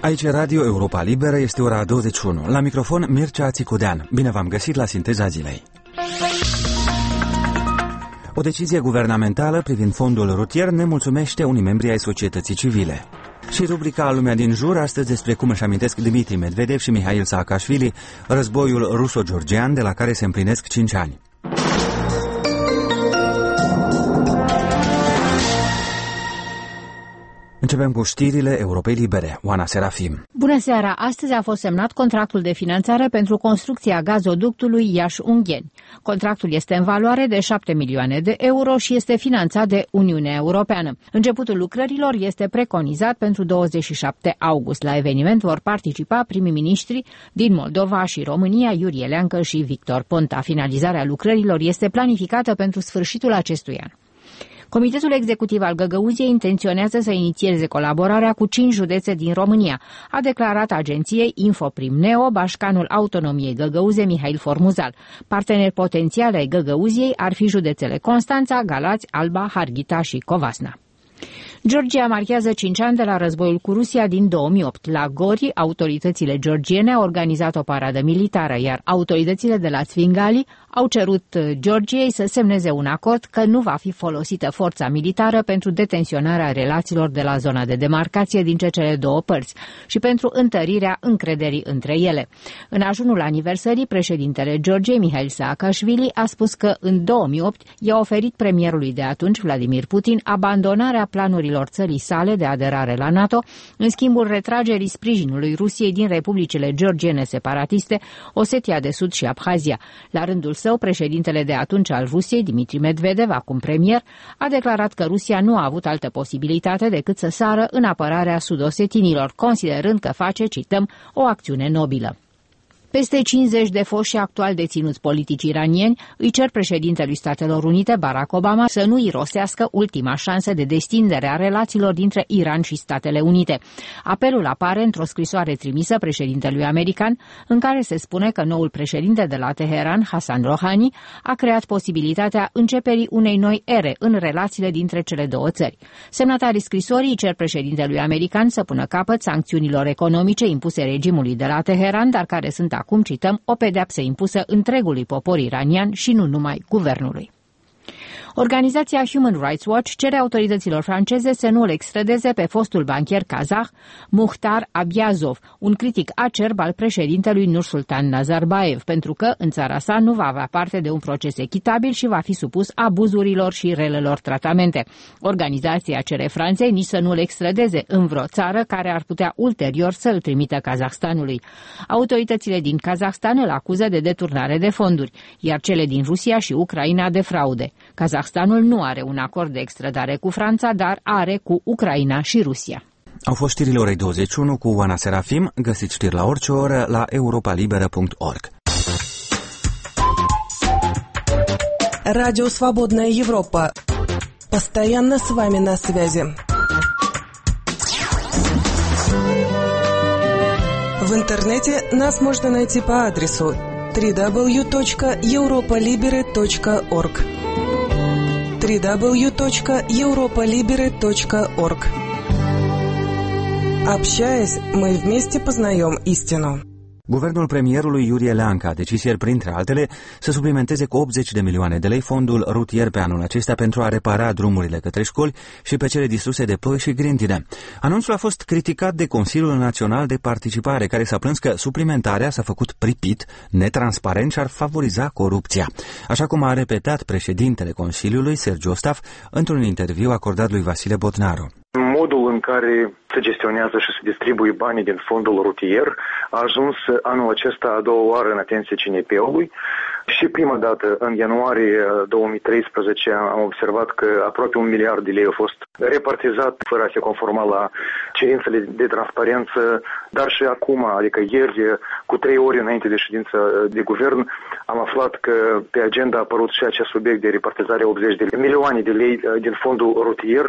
Aici Radio Europa Liberă, este ora 21. La microfon Mircea Țicudean. Bine v-am găsit la Sinteza Zilei. O decizie guvernamentală privind fondul rutier nemulțumește unii membri ai societății civile. Și rubrica Lumea din jur, astăzi despre cum își amintesc Dmitri Medvedev și Mihail Saakashvili războiul ruso-georgian de la care se împlinesc 5 ani. Începem cu știrile Europei Libere. Oana Serafim. Bună seara! Astăzi a fost semnat contractul de finanțare pentru construcția gazoductului Iași-Ungheni. Contractul este în valoare de 7 milioane de euro și este finanțat de Uniunea Europeană. Începutul lucrărilor este preconizat pentru 27 august. La eveniment vor participa primii miniștri din Moldova și România, Iurie Leancă și Victor Ponta. Finalizarea lucrărilor este planificată pentru sfârșitul acestui an. Comitetul executiv al Găgăuziei intenționează să inițieze colaborarea cu 5 județe din România, a declarat agenției Infoprim Neo Bașcanul Autonomiei Găgăuze Mihail Formuzal. Parteneri potențiali ai Găgăuziei ar fi județele Constanța, Galați, Alba, Harghita și Covasna. Georgia marchează 5 ani de la războiul cu Rusia din 2008. La Gori, autoritățile georgiene au organizat o paradă militară, iar autoritățile de la Svingali au cerut Georgiei să semneze un acord că nu va fi folosită forța militară pentru detenționarea relațiilor de la zona de demarcație dintre cele două părți și pentru întărirea încrederii între ele. În ajunul aniversării, președintele Georgiei, Mihail Saakashvili, a spus că în 2008 i-a oferit premierului de atunci, Vladimir Putin, abandonarea planurilor țării sale de aderare la NATO, în schimbul retragerii sprijinului Rusiei din republicile georgiene separatiste, Osetia de Sud și Abhazia. La rândul său, președintele de atunci al Rusiei, Dmitri Medvedev, acum premier, a declarat că Rusia nu a avut altă posibilitate decât să sară în apărarea sudosetinilor, considerând că face, cităm, o acțiune nobilă. Peste 50 de foști actual deținuți politici iranieni îi cer președintelui Statelor Unite, Barack Obama, să nu irosească ultima șansă de destindere a relațiilor dintre Iran și Statele Unite. Apelul apare într-o scrisoare trimisă președintelui american, în care se spune că noul președinte de la Teheran, Hassan Rouhani, a creat posibilitatea începerii unei noi ere în relațiile dintre cele două țări. Semnatarii scrisorii cer președintelui american să pună capăt sancțiunilor economice impuse regimului de la Teheran, dar care sunt acum, cităm, o pedeapsă impusă întregului popor iranian și nu numai guvernului. Organizația Human Rights Watch cere autorităților franceze să nu îl extradeze pe fostul banchier kazah Mukhtar Abiazov, un critic acerb al președintelui Nursultan Nazarbayev, pentru că în țara sa nu va avea parte de un proces echitabil și va fi supus abuzurilor și relelor tratamente. Organizația cere Franței nici să nu îl extradeze în vreo țară care ar putea ulterior să îl trimită Kazahstanului. Autoritățile din Kazahstan îl acuză de deturnare de fonduri, iar cele din Rusia și Ucraina de fraude. Kazahstanul nu are un acord de extradare cu Franța, dar are cu Ucraina și Rusia. Au fost știrile orei 21 cu Oana Serafim. Găsiți știri la orice oră la europalibera.org. Радио «Свободная Европа». Постоянно с вами на связи. В интернете нас можно найти по адресу www.europalibera.org www.europalibera.org. Общаясь, мы вместе познаем истину. Guvernul premierului Iurie Leancă a decis ieri, printre altele, să suplimenteze cu 80 de milioane de lei fondul rutier pe anul acesta pentru a repara drumurile către școli și pe cele distruse de ploi și grindine. Anunțul a fost criticat de Consiliul Național de Participare, care s-a plâns că suplimentarea s-a făcut pripit, netransparent și ar favoriza corupția. Așa cum a repetat președintele Consiliului, Sergiu Ostaf, într-un interviu acordat lui Vasile Botnaru. Modul în care se gestionează și se distribuie banii din fondul rutier a ajuns anul acesta a doua oară în atenție CNP-ului și prima dată, în ianuarie 2013, am observat că aproape 1 miliard de lei au fost repartizat fără a se conforma la cerințele de transparență, dar și acum, adică ieri, cu 3 ori înainte de ședință de guvern, am aflat că pe agenda a apărut și acest subiect de repartizare 80 de milioane de lei din fondul rutier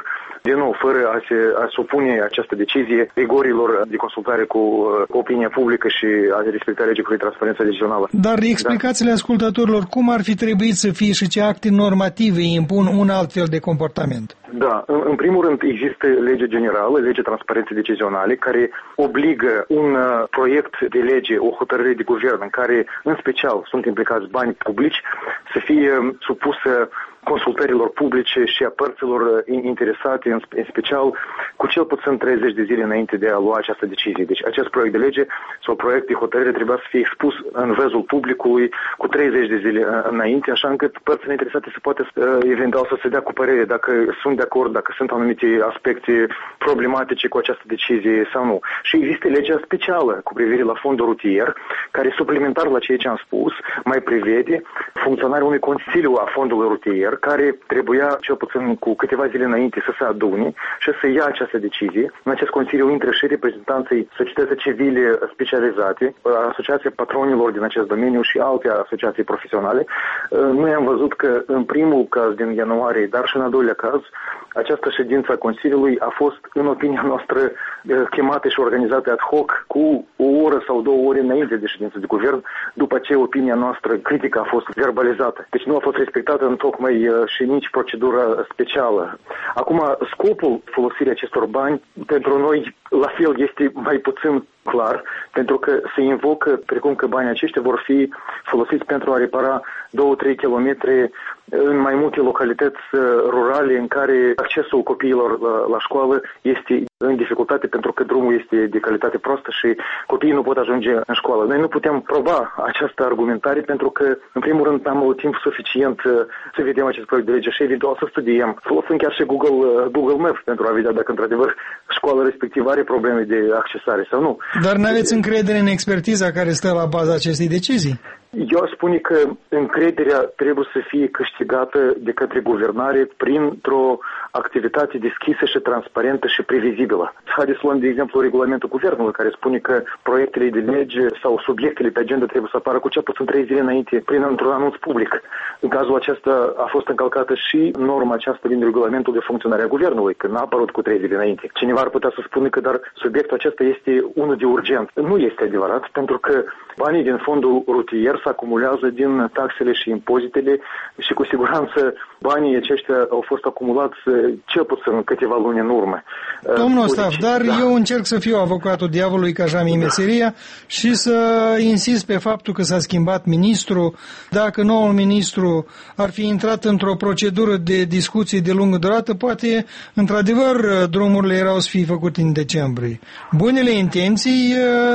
din nou, fără a supune această decizie rigorilor de consultare cu opinia publică și a respecta legii cu transparența decizională. Dar explicați-le ascultătorilor cum ar fi trebuit să fie și ce acte normative impun un alt fel de comportament. Da, în primul rând există legea generală, legea transparenței decizionale, care obligă un proiect de lege, o hotărâre de guvern în care în special sunt implicați bani publici, să fie supusă consultărilor publice și a părților interesate, în special cu cel puțin 30 de zile înainte de a lua această decizie. Deci acest proiect de lege sau proiect de hotărâre trebuia să fie expus în văzul publicului cu 30 de zile înainte, așa încât părțile interesate se poate eventual să se dea cu părere dacă sunt de acord, dacă sunt anumite aspecte problematice cu această decizie sau nu. Și există legea specială cu privire la fondul rutier, care suplimentar la ceea ce am spus, mai prevede funcționarea unui consiliu a fondului rutier, care trebuia, cel puțin cu câteva zile înainte, să se adune și să ia această decizie. În acest consiliu intră și reprezentanții societății civile specializate, Asociația Patronilor din acest domeniu și alte asociații profesionale. Noi am văzut că în primul caz din ianuarie, dar și în al doilea caz, această ședință a Consiliului a fost, în opinia noastră, chemată și organizată ad hoc cu o oră sau 2 ore înainte de ședință de guvern, după ce opinia noastră critică a fost verbalizată. Deci nu a fost respectată întocmai și nici procedura specială. Acum, scopul folosirii acestor bani pentru noi, la fel, este mai puțin clar, pentru că se invocă precum că banii aceștia vor fi folosiți pentru a repara 2-3 kilometri în mai multe localități rurale în care accesul copiilor la școală este în dificultate pentru că drumul este de calitate proastă și copiii nu pot ajunge în școală. Noi nu putem proba această argumentare pentru că, în primul rând, n-am avut timp suficient să vedem acest proiect de lege și eventual să studiem. Folosim chiar și Google Maps pentru a vedea dacă, într-adevăr, școala respectivă are probleme de accesare sau nu. Dar n-aveți încredere în expertiza care stă la baza acestei decizii? Eu aș spune că încrederea trebuie să fie câștigată de către guvernare printr-o activitate deschisă și transparentă și previzibilă. Haideți să luăm, de exemplu, regulamentul guvernului care spune că proiectele de lege sau subiectele pe agenda trebuie să apară cu cel puțin 3 zile înainte într-un anunț public. În cazul acesta a fost încălcată și norma aceasta din regulamentul de funcționare a guvernului, că n-a apărut cu 3 zile înainte. Cineva ar putea să spună că dar subiectul acesta este unul de urgent. Nu este adevărat, pentru că banii din fondul rutier se acumulează din taxele și impozitele și cu siguranță banii aceștia au fost acumulați cel puțin câteva luni în urmă. Domnul Ostaf, dar eu încerc să fiu avocatul diavolului, ca așa mi-e meseria, și să insist pe faptul că s-a schimbat ministru. Dacă noul ministru ar fi intrat într-o procedură de discuții de lungă durată, poate, într-adevăr, drumurile erau să fie făcute în decembrie. Bunele intenții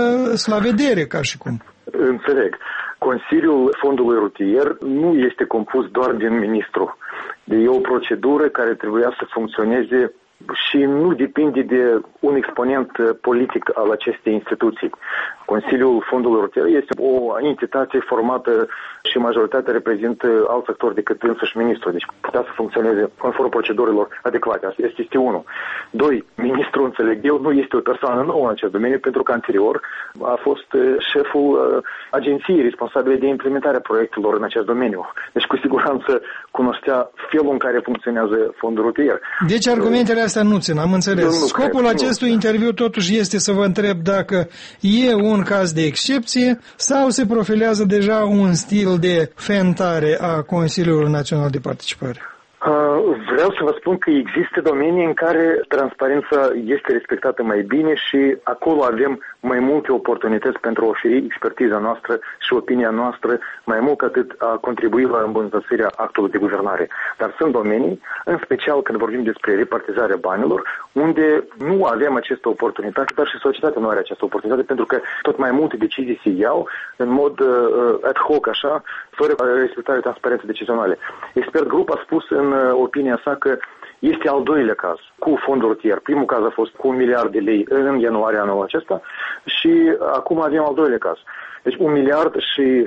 la vedere, ca și cum. Înțeleg. Consiliul Fondului Rutier nu este compus doar din ministru. E o procedură care trebuia să funcționeze și nu depinde de un exponent politic al acestei instituții. Consiliul Fondului Rutier este o entitate formată și majoritatea reprezintă alți actori decât însăși ministrul. Deci putea să funcționeze conform procedurilor adecvate. Asta este unul. 2. Ministrul, înțeleg eu, nu este o persoană nouă în acest domeniu, pentru că anterior a fost șeful agenției responsabile de implementarea proiectelor în acest domeniu. Deci cu siguranță cunoștea felul în care funcționează Fondul Rutier. Deci argumentele astea nu țin, am înțeles. Scopul acestui interviu totuși este să vă întreb dacă e un caz de excepție sau se profilează deja un stil de fentare a Consiliului Național de Participare. Vreau să vă spun că există domenii în care transparența este respectată mai bine și acolo avem mai multe oportunități pentru a oferi expertiza noastră și opinia noastră mai mult atât a contribui la îmbunătățirea actului de guvernare. Dar sunt domenii, în special când vorbim despre repartizarea banilor, unde nu avem această oportunitate, dar și societatea nu are această oportunitate, pentru că tot mai multe decizii se iau în mod ad hoc, așa, fără respectarea transparenței decizionale. Expert Group a spus în opinia sa că este al doilea caz cu fondul rutier. Primul caz a fost cu 1 miliard de lei în ianuarie anul acesta și acum avem al doilea caz. Deci 1 miliard și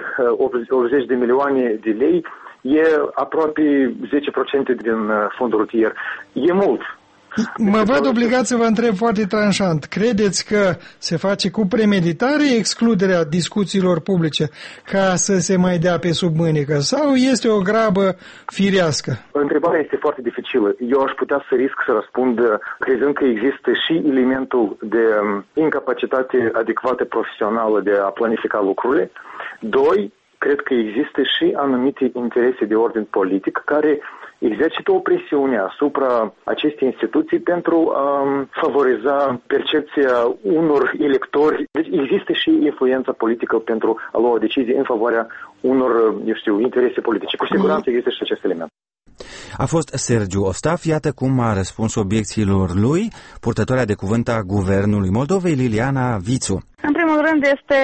80 de milioane de lei e aproape 10% din fondul rutier. E mult. Mă văd obligat să vă întreb foarte tranșant. Credeți că se face cu premeditare excluderea discuțiilor publice ca să se mai dea pe sub mânică sau este o grabă firească? Întrebarea este foarte dificilă. Eu aș putea să risc să răspund crezând că există și elementul de incapacitate adecvată profesională de a planifica lucrurile. Doi, cred că există și anumite interese de ordin politic care exercită o presiune asupra acestei instituții pentru a favoriza percepția unor electori. Deci există și influența politică pentru a lua o decizie în favoarea unor, interese politice. Cu siguranță există și acest element. A fost Sergiu Ostaf, iată cum a răspuns obiecțiilor lui purtătoarea de cuvânt a Guvernului Moldovei, Liliana Vițu. În primul rând este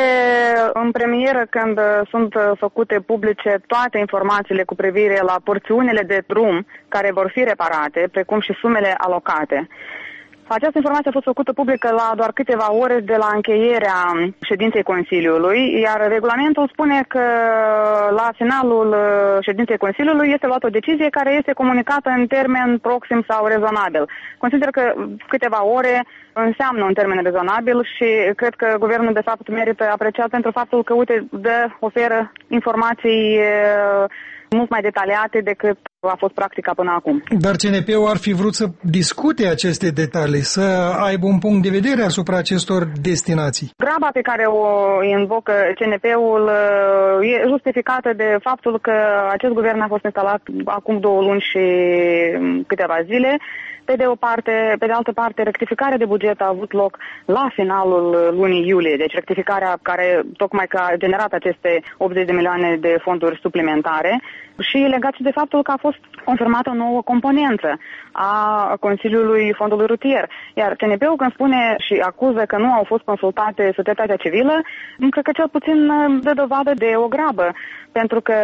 în premieră când sunt făcute publice toate informațiile cu privire la porțiunile de drum care vor fi reparate, precum și sumele alocate. Această informație a fost făcută publică la doar câteva ore de la încheierea ședinței Consiliului, iar regulamentul spune că la finalul ședinței Consiliului este luată o decizie care este comunicată în termen proxim sau rezonabil. Consider că câteva ore înseamnă un termen rezonabil și cred că guvernul de fapt merită apreciat pentru faptul că, oferă informații mult mai detaliate decât a fost practica până acum. Dar CNP-ul ar fi vrut să discute aceste detalii, să aibă un punct de vedere asupra acestor destinații. Graba pe care o invocă CNP-ul e justificată de faptul că acest guvern a fost instalat acum 2 luni și câteva zile. Pe de altă parte, rectificarea de buget a avut loc la finalul lunii iulie, deci rectificarea care tocmai că a generat aceste 80 de milioane de fonduri suplimentare și legat și de faptul că a fost confirmată o nouă componență a Consiliului Fondului Rutier. Iar CNP-ul când spune și acuză că nu au fost consultate societatea civilă, cred că cel puțin dă dovadă de o grabă, pentru că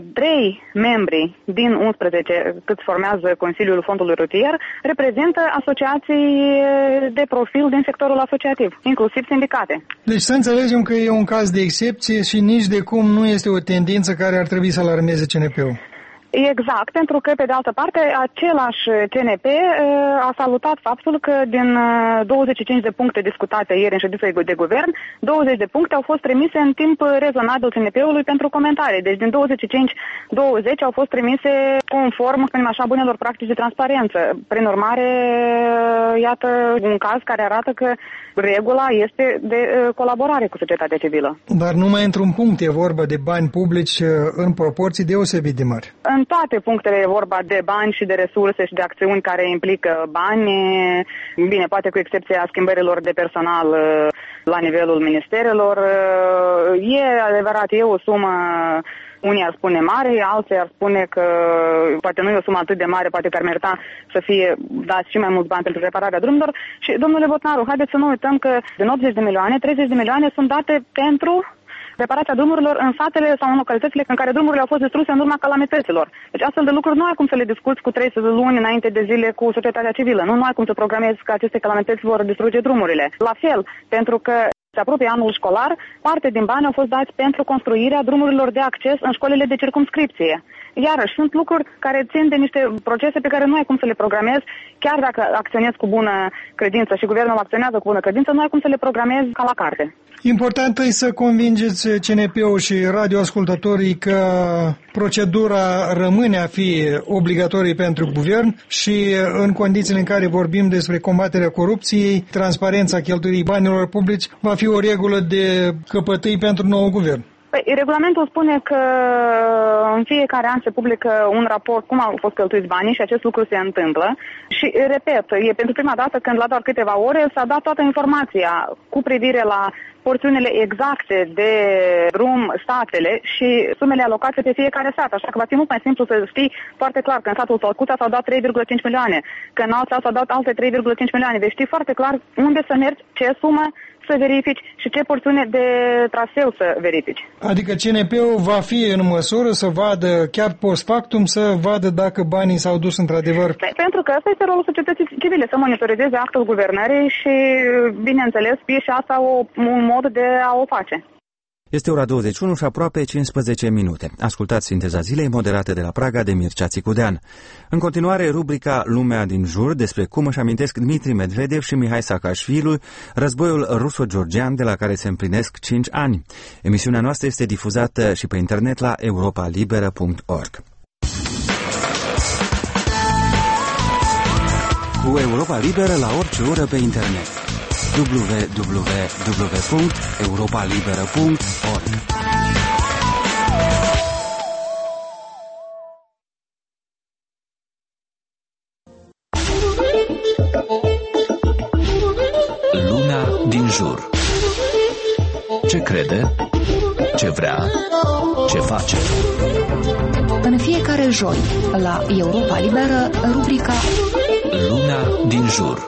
3 membri din 11 cât formează Consiliul Fondului Rutier reprezintă asociații de profil din sectorul asociativ, inclusiv sindicate. Deci să înțelegem că e un caz de excepție și nici de cum nu este o tendință care ar trebui să alarmeze CNP-ul. Exact, pentru că, pe de altă parte, același CNP a salutat faptul că din 25 de puncte discutate ieri în ședința de guvern, 20 de puncte au fost trimise în timp rezonabil CNP-ului pentru comentarii. Deci din 20 au fost trimise conform, spunem așa, bunelor practici de transparență. Prin urmare, iată un caz care arată că regula este de colaborare cu societatea civilă. Dar numai într-un punct e vorba de bani publici în proporții deosebit de mari. În toate punctele e vorba de bani și de resurse și de acțiuni care implică bani. Bine, poate cu excepția schimbărilor de personal la nivelul ministerelor. E adevărat, e o sumă, unii ar spune mare, alții ar spune că poate nu e o sumă atât de mare, poate că ar merita să fie dați și mai mulți bani pentru repararea drumurilor. Și, domnule Botnaru, haideți să nu uităm că din 80 de milioane, 30 de milioane sunt date pentru reparația drumurilor în satele sau în localitățile în care drumurile au fost distruse în urma calamităților. Deci astfel de lucruri nu ai cum să le discuți cu 3 luni înainte de zile cu societatea civilă. Nu ai cum să programezi că aceste calamități vor distruge drumurile. La fel, pentru că se apropie anul școlar, parte din bani au fost dați pentru construirea drumurilor de acces în școlile de circumscripție. Iarăși, sunt lucruri care țin de niște procese pe care nu ai cum să le programezi, chiar dacă acționezi cu bună credință și guvernul acționează cu bună credință, nu ai cum să le programezi ca la carte. Important e să convingeți CNP-ul și radioascultătorii că procedura rămâne a fi obligatorie pentru guvern și în condițiile în care vorbim despre combaterea corupției, transparența cheltuirii banilor publici va fi o regulă de căpătâi pentru nou guvern. Păi, regulamentul spune că în fiecare an se publică un raport cum au fost cheltuiți banii și acest lucru se întâmplă. Și, repet, e pentru prima dată când la doar câteva ore s-a dat toată informația cu privire la porțiunile exacte de drum, statele și sumele alocate pe fiecare sat. Așa că va fi mult mai simplu să știi foarte clar că în satul Tolcuța s-au dat 3,5 milioane, că în alt sat s-au dat alte 3,5 milioane. Deci știi foarte clar unde să mergi, ce sumă să verifici și ce porțiune de traseu să verifici. Adică CNP-ul va fi în măsură să vadă, chiar post factum, să vadă dacă banii s-au dus într-adevăr? Pentru că ăsta este rolul societății civile, să monitorizeze actul guvernării și, bineînțeles, fie și asta un mod de a o face. Este ora 21 și aproape 15 minute. Ascultați Sinteza Zilei, moderată de la Praga de Mircea Țicudean. În continuare, rubrica Lumea din jur, despre cum își amintesc Dmitri Medvedev și Mihai Saakashvili războiul ruso-georgian de la care se împlinesc 5 ani. Emisiunea noastră este difuzată și pe internet la europalibera.org. Cu Europa Liberă la orice oră pe internet. www.europalibera.org. Lumea din jur. Ce crede? Ce vrea? Ce face? În fiecare joi, la Europa Liberă, rubrica Lumea din jur.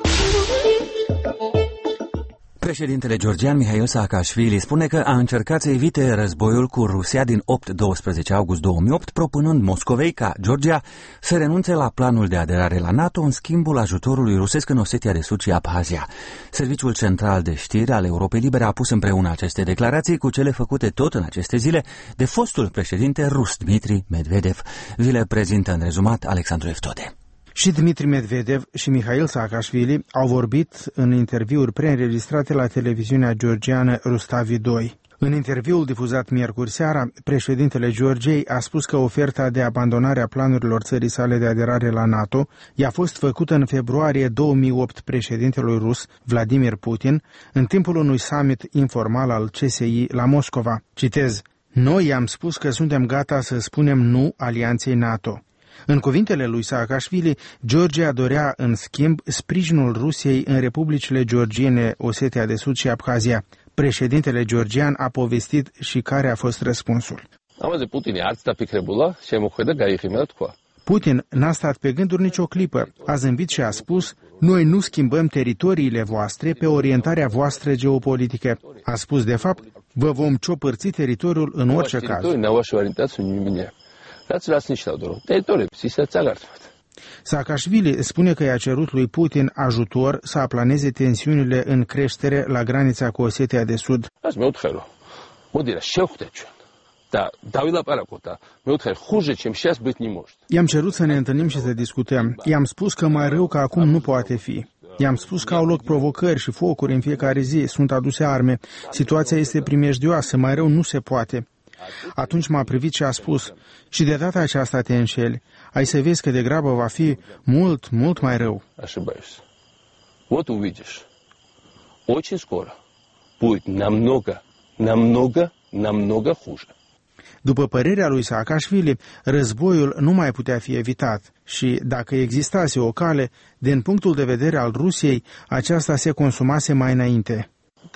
Președintele georgian Mihail Saakashvili spune că a încercat să evite războiul cu Rusia din 8-12 august 2008, propunând Moscovei ca Georgia să renunțe la planul de aderare la NATO în schimbul ajutorului rusesc în Osetia de Sud și Abhazia. Serviciul Central de Știri al Europei Libere a pus împreună aceste declarații cu cele făcute tot în aceste zile de fostul președinte rus Dmitri Medvedev. Vi le prezintă în rezumat Alexandru Eftode. Și Dmitri Medvedev și Mihail Saakashvili au vorbit în interviuri preînregistrate la televiziunea georgiană Rustavi 2. În interviul difuzat miercuri seara, președintele Georgiei a spus că oferta de abandonare a planurilor țării sale de aderare la NATO i-a fost făcută în februarie 2008 președintelui rus Vladimir Putin în timpul unui summit informal al CSI la Moscova. Citez: "Noi i-am spus că suntem gata să spunem nu alianței NATO." În cuvintele lui Saakashvili, Georgia dorea, în schimb, sprijinul Rusiei în republicile georgiene Osetia de Sud și Abhazia. Președintele georgian a povestit și care a fost răspunsul. Putin n-a stat pe gânduri nicio clipă. A zâmbit și a spus: "Noi nu schimbăm teritoriile voastre pe orientarea voastră geopolitică." A spus, de fapt: "Vă vom ciopărți teritoriul în orice caz." Saakashvili spune că i-a cerut lui Putin ajutor să aplaneze tensiunile în creștere la granița cu Osetia de Sud. I-am cerut să ne întâlnim și să discutăm. I-am spus că mai rău ca acum nu poate fi. I-am spus că au loc provocări și focuri în fiecare zi, sunt aduse arme. Situația este primejdioasă, mai rău nu se poate. Atunci m-a privit și a spus: "Și de data aceasta te înșeli. Ai să vezi că degrabă va fi mult, mult mai rău." Вот увидишь. Очень скоро будет намного хуже. După părerea lui Saakashvili, războiul nu mai putea fi evitat și, dacă existase o cale, din punctul de vedere al Rusiei, aceasta se consumase mai înainte.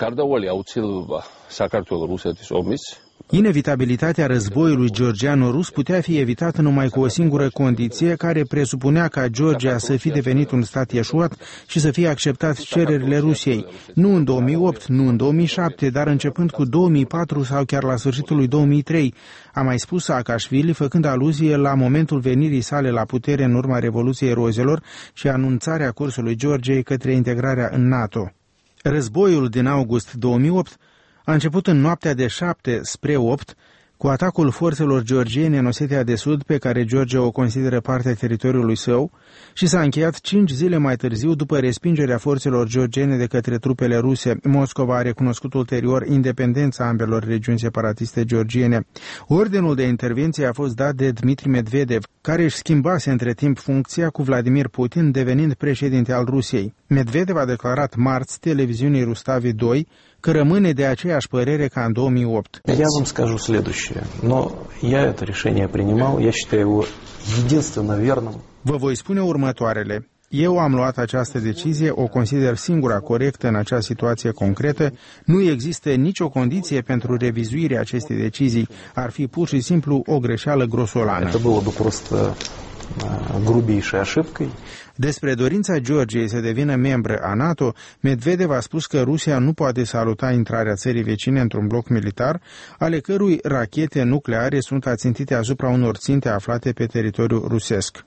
Inevitabilitatea războiului georgiano-rus putea fi evitată numai cu o singură condiție, care presupunea ca Georgia să fi devenit un stat ieșuat și să fie acceptat cererile Rusiei. Nu în 2008, nu în 2007, dar începând cu 2004 sau chiar la sfârșitul lui 2003, a mai spus Saakashvili, făcând aluzie la momentul venirii sale la putere în urma Revoluției Rozelor și anunțarea cursului Georgiei către integrarea în NATO. Războiul din august 2008 a început în noaptea de 7 spre 8 cu atacul forțelor georgiene în Osetia de Sud, pe care Georgia o consideră parte a teritoriului său, și s-a încheiat 5 zile mai târziu după respingerea forțelor georgiene de către trupele ruse. Moscova a recunoscut ulterior independența ambelor regiuni separatiste georgiene. Ordinul de intervenție a fost dat de Dmitri Medvedev, care își schimbase între timp funcția cu Vladimir Putin, devenind președinte al Rusiei. Medvedev a declarat marți televiziunii Rustavi 2 că rămâne de aceeași părere ca în 2008. Я вам скажу следующее, но я это решение принимал, я считаю его единственно верным. Vă voi spune următoarele. Eu am luat această decizie, o consider singura corectă în acea situație concretă, nu există nicio condiție pentru revizuirea acestei decizii, ar fi pur și simplu o greșeală grosolană. Это было бы просто грубейшей ошибкой. Despre dorința Georgiei să devină membră a NATO, Medvedev a spus că Rusia nu poate saluta intrarea țării vecine într-un bloc militar, ale cărui rachete nucleare sunt ațintite asupra unor ținte aflate pe teritoriul rusesc.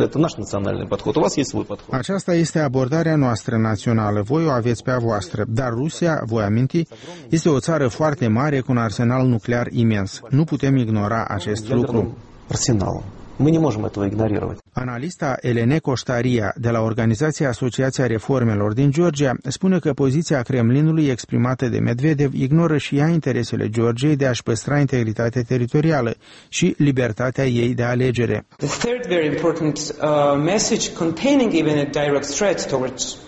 Aceasta este abordarea noastră națională, voi o aveți pe a voastră, dar Rusia, voi aminti, este o țară foarte mare cu un arsenal nuclear imens. Nu putem ignora acest lucru. Мы не можем этого игнорировать. Analista Elene Coștaria de la Organizația Asociația Reformelor din Georgia spune că poziția Kremlinului exprimată de Medvedev ignoră și ea interesele Georgiei de a-și păstra integritatea teritorială și libertatea ei de alegere. The third very important message containing even a direct threat towards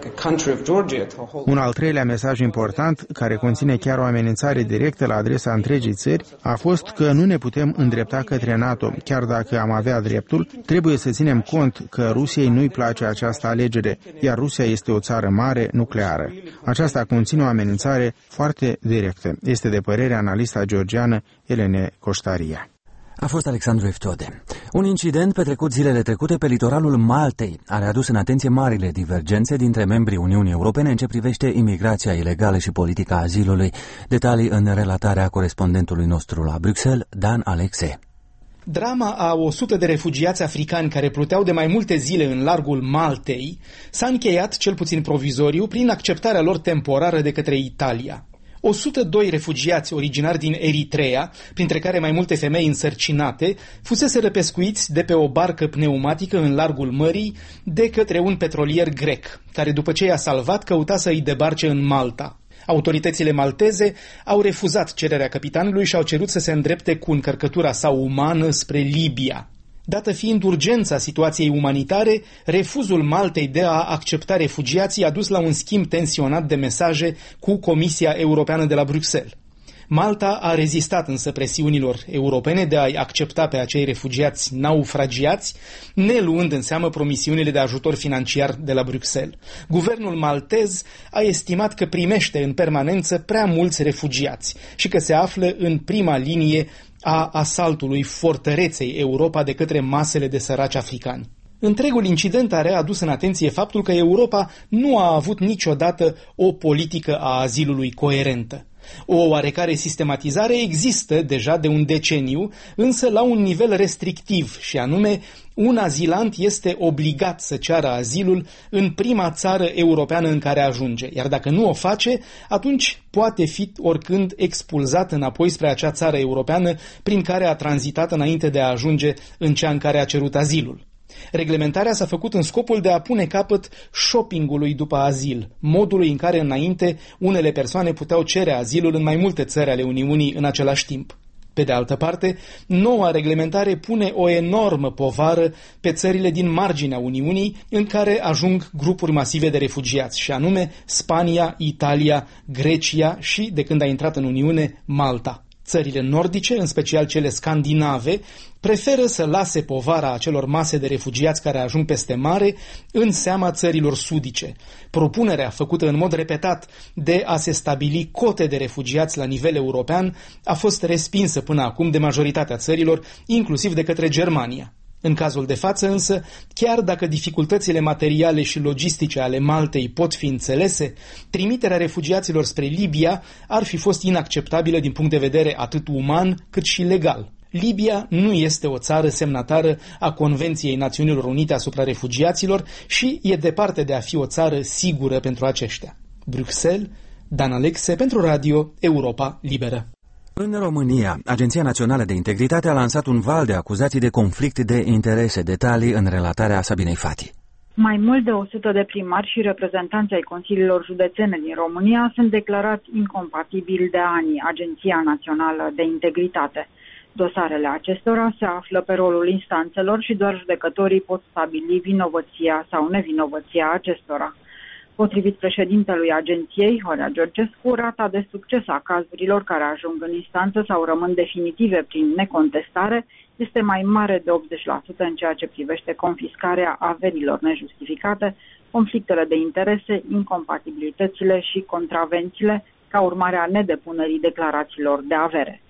un al treilea mesaj important, care conține chiar o amenințare directă la adresa întregii țări, a fost că nu ne putem îndrepta către NATO. Chiar dacă am avea dreptul, trebuie să ținem cont că Rusiei nu-i place această alegere, iar Rusia este o țară mare, nucleară. Aceasta conține o amenințare foarte directă. Este de părere analista georgiană Elene Coștaria. A fost Alexandru Eftode. Un incident petrecut zilele trecute pe litoralul Maltei a readus în atenție marile divergențe dintre membrii Uniunii Europene în ce privește imigrația ilegală și politica azilului. Detalii în relatarea corespondentului nostru la Bruxelles, Dan Alexe. Drama a 100 de refugiați africani care pluteau de mai multe zile în largul Maltei s-a încheiat, cel puțin provizoriu, prin acceptarea lor temporară de către Italia. 102 refugiați originari din Eritrea, printre care mai multe femei însărcinate, fuseseră pescuiți de pe o barcă pneumatică în largul mării de către un petrolier grec, care după ce i-a salvat căuta să îi debarce în Malta. Autoritățile malteze au refuzat cererea capitanului și au cerut să se îndrepte cu încărcătura sa umană spre Libia. Dată fiind urgența situației umanitare, refuzul Maltei de a accepta refugiații a dus la un schimb tensionat de mesaje cu Comisia Europeană de la Bruxelles. Malta a rezistat însă presiunilor europene de a-i accepta pe acei refugiați naufragiați, neluând în seamă promisiunile de ajutor financiar de la Bruxelles. Guvernul maltez a estimat că primește în permanență prea mulți refugiați și că se află în prima linie a asaltului fortăreței Europa de către masele de săraci africani. Întregul incident a readus în atenție faptul că Europa nu a avut niciodată o politică a azilului coerentă. O oarecare sistematizare există deja de un deceniu, însă la un nivel restrictiv, și anume un azilant este obligat să ceară azilul în prima țară europeană în care ajunge, iar dacă nu o face, atunci poate fi oricând expulzat înapoi spre acea țară europeană prin care a tranzitat înainte de a ajunge în cea în care a cerut azilul. Reglementarea s-a făcut în scopul de a pune capăt shoppingului după azil, modului în care înainte unele persoane puteau cere azilul în mai multe țări ale Uniunii în același timp. Pe de altă parte, noua reglementare pune o enormă povară pe țările din marginea Uniunii în care ajung grupuri masive de refugiați, și anume Spania, Italia, Grecia și, de când a intrat în Uniune, Malta. Țările nordice, în special cele scandinave, preferă să lase povara acelor mase de refugiați care ajung peste mare în seama țărilor sudice. Propunerea făcută în mod repetat de a se stabili cote de refugiați la nivel european a fost respinsă până acum de majoritatea țărilor, inclusiv de către Germania. În cazul de față însă, chiar dacă dificultățile materiale și logistice ale Maltei pot fi înțelese, trimiterea refugiaților spre Libia ar fi fost inacceptabilă din punct de vedere atât uman cât și legal. Libia nu este o țară semnatară a Convenției Națiunilor Unite asupra refugiaților și e departe de a fi o țară sigură pentru aceștia. Bruxelles, Dan Alexe pentru Radio Europa Liberă. În România, Agenția Națională de Integritate a lansat un val de acuzații de conflict de interese. Detalii în relatarea Sabinei Fati. Mai mult de 100 de primari și reprezentanți ai consiliilor județene din România sunt declarați incompatibili de ani Agenția Națională de Integritate. Dosarele acestora se află pe rolul instanțelor și doar judecătorii pot stabili vinovăția sau nevinovăția acestora. Potrivit președintelui agenției, Horea Georgescu, rata de succes a cazurilor care ajung în instanță sau rămân definitive prin necontestare este mai mare de 80% în ceea ce privește confiscarea averilor nejustificate, conflictele de interese, incompatibilitățile și contravențiile ca urmare a nedepunerii declarațiilor de avere.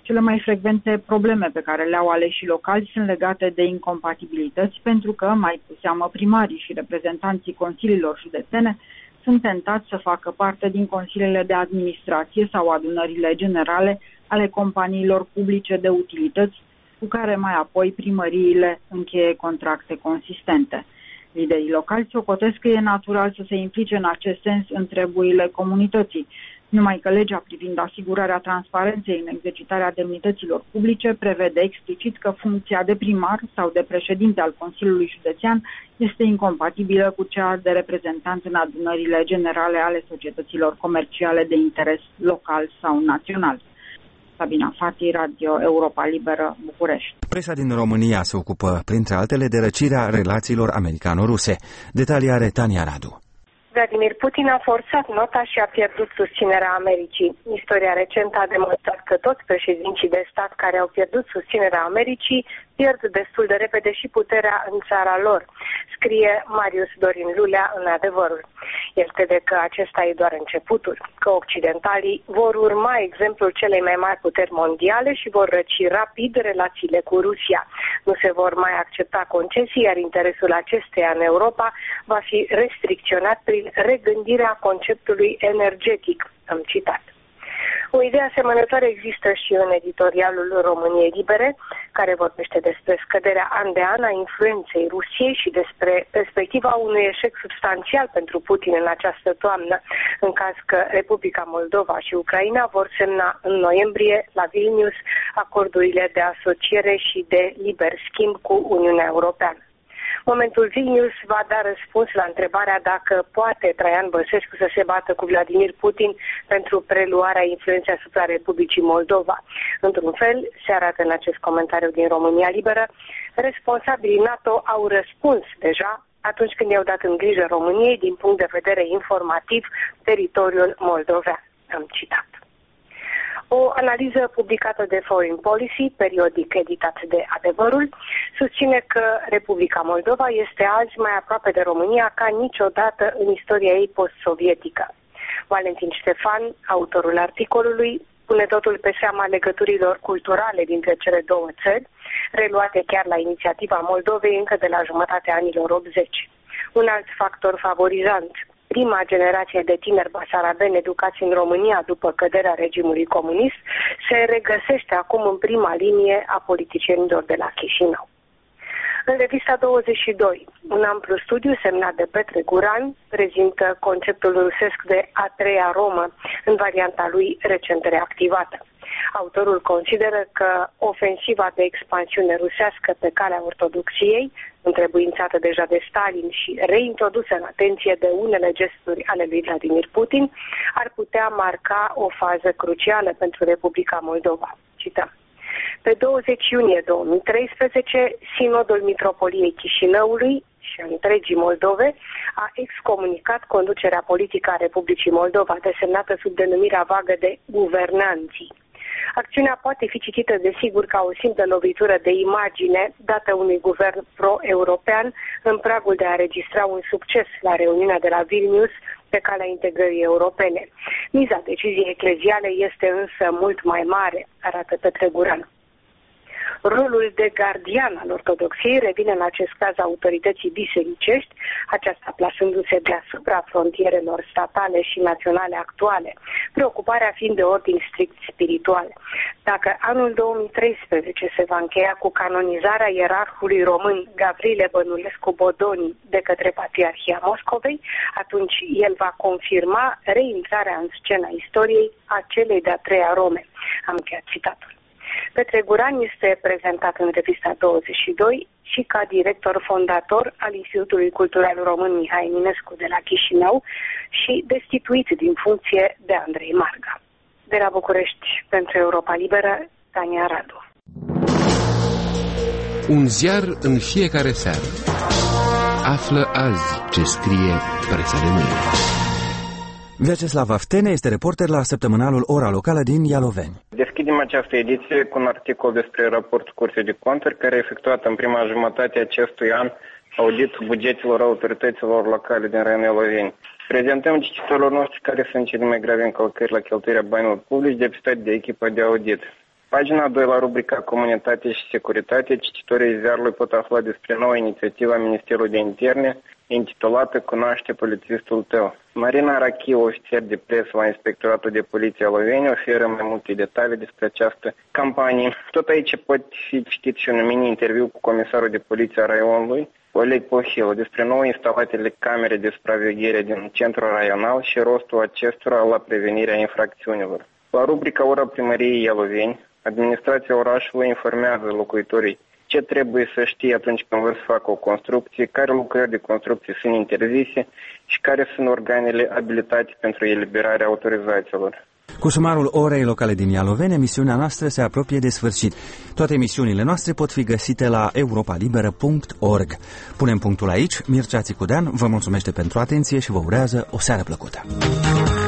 Cele mai frecvente probleme pe care le au aleșii locali sunt legate de incompatibilități, pentru că, mai cu seamă, primarii și reprezentanții consiliilor județene sunt tentați să facă parte din consiliile de administrație sau adunările generale ale companiilor publice de utilități, cu care mai apoi primăriile încheie contracte consistente. Liderii locali socotesc că e natural să se implice în acest sens în treburile comunității, numai că legea privind asigurarea transparenței în exercitarea demnităților publice prevede explicit că funcția de primar sau de președinte al Consiliului Județean este incompatibilă cu cea de reprezentant în adunările generale ale societăților comerciale de interes local sau național. Sabina Fati, Radio Europa Liberă, București. Presa din România se ocupă, printre altele, de răcirea relațiilor americano-ruse. Detalii are Tania Radu. Vladimir Putin a forțat nota și a pierdut susținerea Americii. Istoria recentă a demonstrat că toți președinții de stat care au pierdut susținerea Americii pierd destul de repede și puterea în țara lor, scrie Marius Dorin Lulea în Adevărul. El crede că acesta e doar începutul, că occidentalii vor urma exemplul celei mai mari puteri mondiale și vor răci rapid relațiile cu Rusia. Nu se vor mai accepta concesii, iar interesul acesteia în Europa va fi restricționat prin regândirea conceptului energetic, am citat. O idee asemănătoare există și în editorialul României Libere, care vorbește despre scăderea an de an a influenței Rusiei și despre perspectiva unui eșec substanțial pentru Putin în această toamnă, în caz că Republica Moldova și Ucraina vor semna în noiembrie la Vilnius acordurile de asociere și de liber schimb cu Uniunea Europeană. Momentul Vilnius va da răspuns la întrebarea dacă poate Traian Băsescu să se bată cu Vladimir Putin pentru preluarea influenței asupra Republicii Moldova. Într-un fel, se arată în acest comentariu din România Liberă, responsabilii NATO au răspuns deja atunci când i-au dat în grijă României din punct de vedere informativ teritoriul moldovean. Am citat. O analiză publicată de Foreign Policy, periodic editat de Adevărul, susține că Republica Moldova este azi mai aproape de România ca niciodată în istoria ei post-sovietică. Valentin Ștefan, autorul articolului, pune totul pe seama legăturilor culturale dintre cele două țări, reluate chiar la inițiativa Moldovei încă de la jumătatea anilor 80. Un alt factor favorizant, prima generație de tineri basarabeni educați în România după căderea regimului comunist, se regăsește acum în prima linie a politicienilor de la Chișinău. În revista 22, un amplu studiu semnat de Petre Guran prezintă conceptul rusesc de a treia Romă în varianta lui recent reactivată. Autorul consideră că ofensiva de expansiune rusească pe calea ortodoxiei, întrebuințată deja de Stalin și reintrodusă în atenție de unele gesturi ale lui Vladimir Putin, ar putea marca o fază crucială pentru Republica Moldova. Cităm. Pe 20 iunie 2013, Sinodul Mitropoliei Chișinăului și a întregii Moldove a excomunicat conducerea politică a Republicii Moldova, desemnată sub denumirea vagă de guvernanții. Acțiunea poate fi citită desigur ca o simplă lovitură de imagine dată unui guvern pro-european în pragul de a registra un succes la reuniunea de la Vilnius pe calea integrării europene. Miza deciziei ecleziale este însă mult mai mare, arată Petre Guran. Rolul de gardian al ortodoxiei revine în acest caz autorității bisericești, aceasta plasându-se deasupra frontierelor statale și naționale actuale, preocuparea fiind de ordin strict spiritual. Dacă anul 2013 se va încheia cu canonizarea ierarhului român Gavrile Bănulescu Bodoni de către Patriarhia Moscovei, atunci el va confirma reintrarea în scena istoriei a celei de-a treia Rome. Am încheiat citatul. Petre Guran este prezentat în revista 22 și ca director fondator al Institutului Cultural Român Mihai Eminescu de la Chișinău și destituit din funcție de Andrei Marga. De la București, pentru Europa Liberă, Tania Radu. Un ziar în fiecare seară. Află azi ce scrie presa de mâine. Vyacheslav Aftene este reporter la săptămânalul Ora Locală din Ialoveni. Deschidem această ediție cu un articol despre raportul Curții de Conturi, care a efectuat în prima jumătate a acestui an auditul bugetelor autorităților locale din raionul Ialoveni. Prezentăm cititorilor noștri care sunt cele mai grave încălcări la cheltuirea banilor publici depistate de echipa de audit. Pagina 2, la rubrica Comunitate și Securitate, cititorii ziarului pot afla despre noua inițiativă a Ministerului de Interne, intitulată Cunoaște polițistul tău. Marina Rachiu, ofițer de presă la Inspectoratul de Poliție Loveni, oferă mai multe detalii despre această campanie. Tot aici pot fi citit și un mini-interviu cu comisarul de poliție a raionului, Oleg Pohilă, despre nou instalatele camere de supraveghere din centrul raional și rostul acestora la prevenirea infracțiunilor. La rubrica Ora Primăriei Ialoveni, administrația orașului informează locuitorii ce trebuie să știe atunci când vor să facă o construcție, care lucrări de construcție sunt interzise și care sunt organele abilitate pentru eliberarea autorizațiilor. Cu sumarul orei locale din Ialoveni, emisiunea noastră se apropie de sfârșit. Toate emisiunile noastre pot fi găsite la europalibera.org. Punem punctul aici. Mircea Țicudean vă mulțumește pentru atenție și vă urează o seară plăcută.